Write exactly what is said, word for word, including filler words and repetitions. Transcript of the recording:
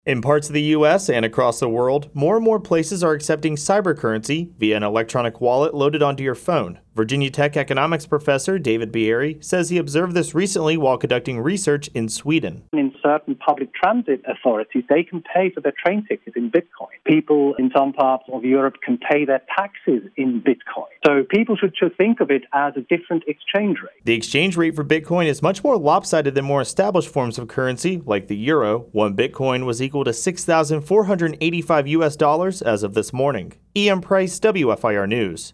In parts of the U S and across the world, more and more places are accepting cybercurrency via an electronic wallet loaded onto your phone. Virginia Tech economics professor David Bieri says he observed this recently while conducting research in Sweden. In certain public transit authorities, they can pay for their train tickets in Bitcoin. People in some parts of Europe can pay their taxes in Bitcoin. So people should, should think of it as a different exchange rate. The exchange rate for Bitcoin is much more lopsided than more established forms of currency, like the euro. One Bitcoin was equal to six thousand four hundred eighty-five U S dollars as of this morning. E M Price, W F I R News.